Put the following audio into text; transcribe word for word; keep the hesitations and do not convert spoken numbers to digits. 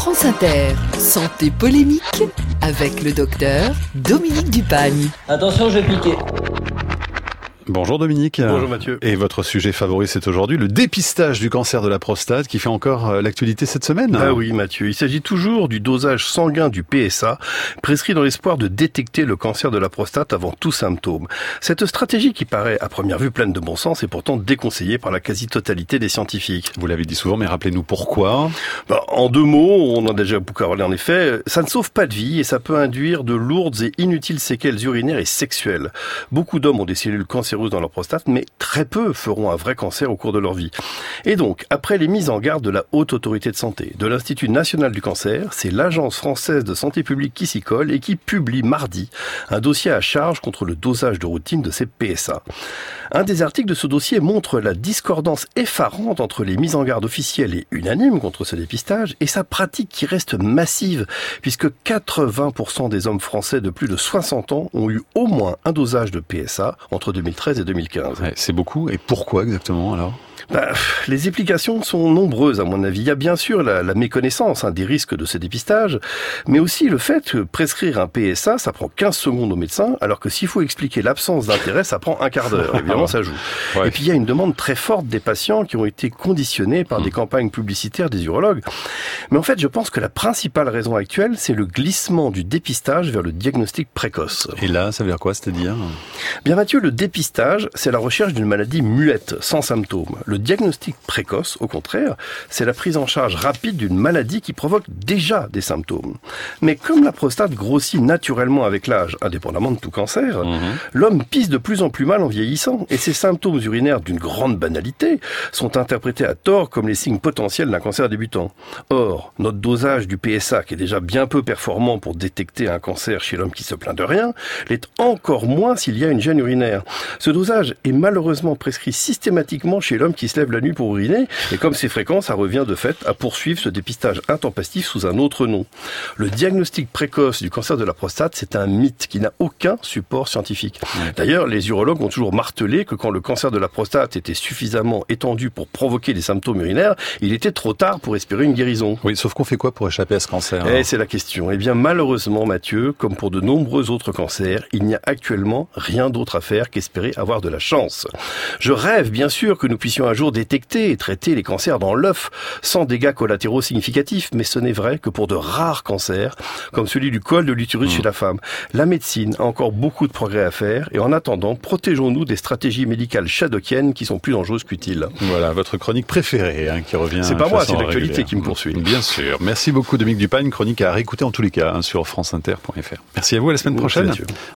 France Inter, santé polémique avec le docteur Dominique Dupagne. Attention, je vais piquer. Bonjour Dominique. Bonjour Mathieu. Et votre sujet favori, c'est aujourd'hui le dépistage du cancer de la prostate qui fait encore l'actualité cette semaine. Ah oui Mathieu, il s'agit toujours du dosage sanguin du P S A, prescrit dans l'espoir de détecter le cancer de la prostate avant tout symptôme. Cette stratégie qui paraît à première vue pleine de bon sens est pourtant déconseillée par la quasi-totalité des scientifiques. Vous l'avez dit souvent, mais rappelez-nous pourquoi. Ben, en deux mots, on en a déjà beaucoup parlé en effet, ça ne sauve pas de vie et ça peut induire de lourdes et inutiles séquelles urinaires et sexuelles. Beaucoup d'hommes ont des cellules cancéreuses dans leur prostate, mais très peu feront un vrai cancer au cours de leur vie. Et donc, après les mises en garde de la Haute Autorité de Santé, de l'Institut National du Cancer, c'est l'Agence Française de Santé Publique qui s'y colle et qui publie mardi un dossier à charge contre le dosage de routine de ces P S A. Un des articles de ce dossier montre la discordance effarante entre les mises en garde officielles et unanimes contre ce dépistage et sa pratique qui reste massive, puisque quatre-vingts pour cent des hommes français de plus de soixante ans ont eu au moins un dosage de P S A entre deux mille treize et deux mille quinze. Ouais, c'est beaucoup. Et pourquoi exactement alors ? Bah, les explications sont nombreuses à mon avis. Il y a bien sûr la, la méconnaissance hein, des risques de ce dépistage, mais aussi le fait que prescrire un P S A, ça prend quinze secondes au médecin, alors que s'il faut expliquer l'absence d'intérêt, ça prend un quart d'heure. Évidemment, ça joue. Ouais. Et puis il y a une demande très forte des patients qui ont été conditionnés par mmh. des campagnes publicitaires des urologues. Mais en fait, je pense que la principale raison actuelle, c'est le glissement du dépistage vers le diagnostic précoce. Et là, ça veut dire quoi, c'est-à-dire ? Bien Mathieu, le dépistage, c'est la recherche d'une maladie muette, sans symptômes. Le diagnostic précoce, au contraire, c'est la prise en charge rapide d'une maladie qui provoque déjà des symptômes. Mais comme la prostate grossit naturellement avec l'âge, indépendamment de tout cancer, mmh. l'homme pisse de plus en plus mal en vieillissant, et ces symptômes urinaires d'une grande banalité sont interprétés à tort comme les signes potentiels d'un cancer débutant. Or, notre dosage du P S A, qui est déjà bien peu performant pour détecter un cancer chez l'homme qui se plaint de rien, l'est encore moins s'il y a une gêne urinaire. Ce dosage est malheureusement prescrit systématiquement chez l'homme qui se lève la nuit pour uriner, et comme c'est fréquent, ça revient de fait à poursuivre ce dépistage intempestif sous un autre nom. Le diagnostic précoce du cancer de la prostate, c'est un mythe qui n'a aucun support scientifique. D'ailleurs, les urologues ont toujours martelé que quand le cancer de la prostate était suffisamment étendu pour provoquer des symptômes urinaires, il était trop tard pour espérer une guérison. Oui, sauf qu'on fait quoi pour échapper à ce cancer ? Eh, c'est la question. Eh bien, malheureusement, Mathieu, comme pour de nombreux autres cancers, il n'y a actuellement rien d'autre à faire qu'espérer avoir de la chance. Je rêve, bien sûr, que nous puissions un jour détecter et traiter les cancers dans l'œuf sans dégâts collatéraux significatifs, mais ce n'est vrai que pour de rares cancers, comme celui du col de l'utérus mmh. chez la femme. La médecine a encore beaucoup de progrès à faire, et en attendant, protégeons-nous des stratégies médicales shadockiennes qui sont plus dangereuses qu'utiles. Voilà, votre chronique préférée hein, qui revient. C'est pas moi, c'est l'actualité régulière. qui me poursuit. Bien sûr. Merci beaucoup Dominique Dupagne, chronique à réécouter en tous les cas hein, sur franceinter point f r. Merci à vous, à la semaine prochaine.